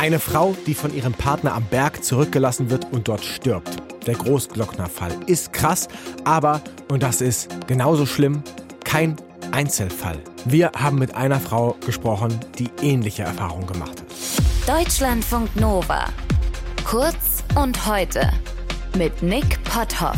Eine Frau, die von ihrem Partner am Berg zurückgelassen wird und dort stirbt. Der Großglockner-Fall ist krass, aber, und das ist genauso schlimm, kein Einzelfall. Wir haben mit einer Frau gesprochen, die ähnliche Erfahrungen gemacht hat. Deutschlandfunk Nova. Kurz und heute mit Nick Potthoff.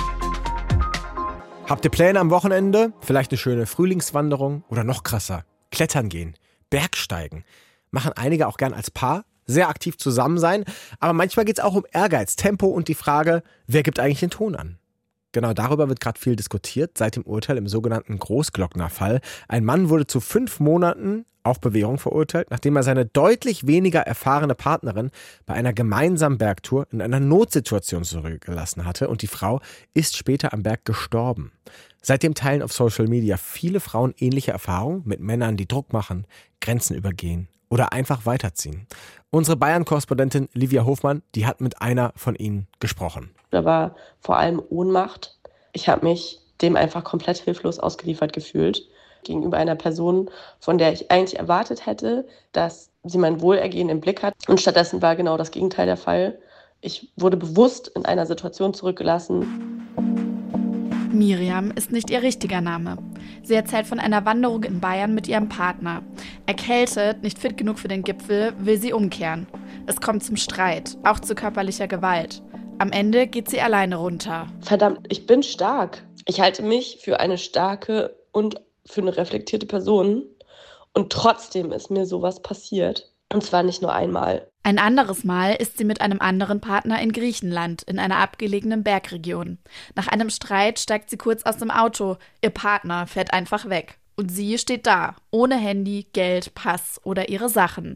Habt ihr Pläne am Wochenende? Vielleicht eine schöne Frühlingswanderung oder noch krasser, klettern gehen, Bergsteigen. Machen einige auch gern als Paar, sehr aktiv zusammen sein. Aber manchmal geht es auch um Ehrgeiz, Tempo und die Frage, wer gibt eigentlich den Ton an? Genau darüber wird gerade viel diskutiert seit dem Urteil im sogenannten Großglockner-Fall. Ein Mann wurde zu 5 Monaten auf Bewährung verurteilt, nachdem er seine deutlich weniger erfahrene Partnerin bei einer gemeinsamen Bergtour in einer Notsituation zurückgelassen hatte. Und die Frau ist später am Berg gestorben. Seitdem teilen auf Social Media viele Frauen ähnliche Erfahrungen mit Männern, die Druck machen, Grenzen übergehen oder einfach weiterziehen. Unsere Bayern-Korrespondentin Livia Hofmann, die hat mit einer von ihnen gesprochen. Da war vor allem Ohnmacht. Ich habe mich dem einfach komplett hilflos ausgeliefert gefühlt. Gegenüber einer Person, von der ich eigentlich erwartet hätte, dass sie mein Wohlergehen im Blick hat. Und stattdessen war genau das Gegenteil der Fall. Ich wurde bewusst in einer Situation zurückgelassen. Miriam ist nicht ihr richtiger Name. Sie erzählt von einer Wanderung in Bayern mit ihrem Partner. Erkältet, nicht fit genug für den Gipfel, will sie umkehren. Es kommt zum Streit, auch zu körperlicher Gewalt. Am Ende geht sie alleine runter. Verdammt, ich bin stark. Ich halte mich für eine starke und für eine reflektierte Person. Und trotzdem ist mir sowas passiert. Und zwar nicht nur einmal. Ein anderes Mal ist sie mit einem anderen Partner in Griechenland, in einer abgelegenen Bergregion. Nach einem Streit steigt sie kurz aus dem Auto. Ihr Partner fährt einfach weg. Und sie steht da, ohne Handy, Geld, Pass oder ihre Sachen.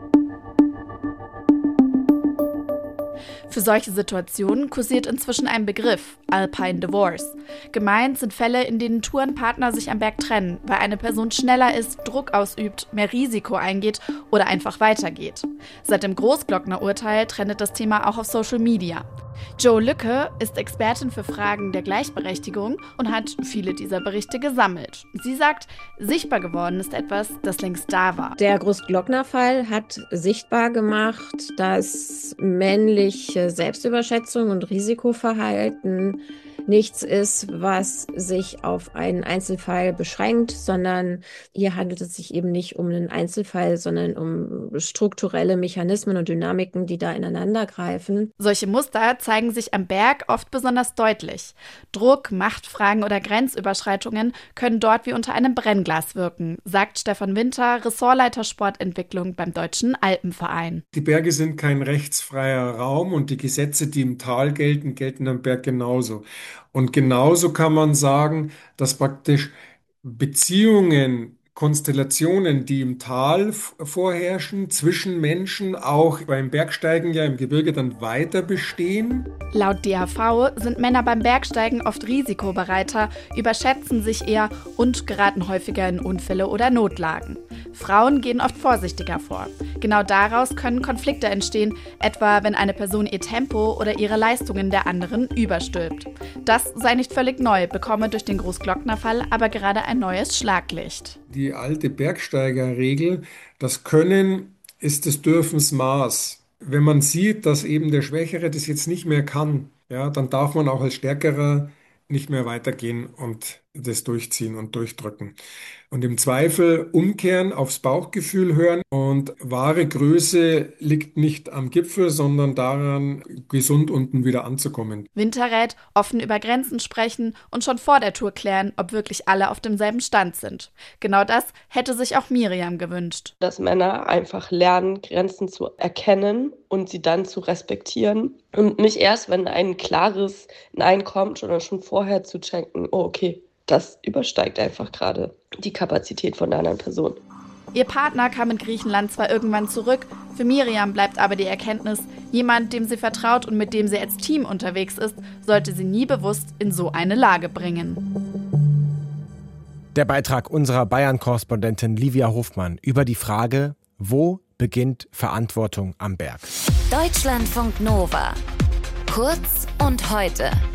Für solche Situationen kursiert inzwischen ein Begriff, Alpine Divorce. Gemeint sind Fälle, in denen Tourenpartner sich am Berg trennen, weil eine Person schneller ist, Druck ausübt, mehr Risiko eingeht oder einfach weitergeht. Seit dem Großglockner-Urteil trendet das Thema auch auf Social Media. Jo Lücke ist Expertin für Fragen der Gleichberechtigung und hat viele dieser Berichte gesammelt. Sie sagt, sichtbar geworden ist etwas, das längst da war. Der Großglockner-Fall hat sichtbar gemacht, dass männliche Selbstüberschätzung und Risikoverhalten nichts ist, was sich auf einen Einzelfall beschränkt, sondern hier handelt es sich eben nicht um einen Einzelfall, sondern um strukturelle Mechanismen und Dynamiken, die da ineinander greifen. Solche Muster zeigen sich am Berg oft besonders deutlich. Druck, Machtfragen oder Grenzüberschreitungen können dort wie unter einem Brennglas wirken, sagt Stefan Winter, Ressortleiter Sportentwicklung beim Deutschen Alpenverein. Die Berge sind kein rechtsfreier Raum und die Gesetze, die im Tal gelten, gelten am Berg genauso. Und genauso kann man sagen, dass praktisch Beziehungen, Konstellationen, die im Tal vorherrschen, zwischen Menschen, auch beim Bergsteigen ja im Gebirge dann weiter bestehen. Laut DHV sind Männer beim Bergsteigen oft risikobereiter, überschätzen sich eher und geraten häufiger in Unfälle oder Notlagen. Frauen gehen oft vorsichtiger vor. Genau daraus können Konflikte entstehen, etwa wenn eine Person ihr Tempo oder ihre Leistungen der anderen überstülpt. Das sei nicht völlig neu, bekomme durch den Großglockner-Fall aber gerade ein neues Schlaglicht. Die alte Bergsteigerregel, das Können ist des Dürfens Maß. Wenn man sieht, dass eben der Schwächere das jetzt nicht mehr kann, ja, dann darf man auch als Stärkerer nicht mehr weitergehen und das durchziehen und durchdrücken. Und im Zweifel umkehren, aufs Bauchgefühl hören. Und wahre Größe liegt nicht am Gipfel, sondern daran, gesund unten wieder anzukommen. Winter rät, offen über Grenzen sprechen und schon vor der Tour klären, ob wirklich alle auf demselben Stand sind. Genau das hätte sich auch Miriam gewünscht. Dass Männer einfach lernen, Grenzen zu erkennen und sie dann zu respektieren. Und nicht erst, wenn ein klares Nein kommt, sondern schon vorher zu checken, oh okay, das übersteigt einfach gerade die Kapazität von der anderen Person. Ihr Partner kam in Griechenland zwar irgendwann zurück, für Miriam bleibt aber die Erkenntnis, jemand, dem sie vertraut und mit dem sie als Team unterwegs ist, sollte sie nie bewusst in so eine Lage bringen. Der Beitrag unserer Bayern-Korrespondentin Livia Hofmann über die Frage, wo beginnt Verantwortung am Berg? Deutschlandfunk Nova. Kurz und heute.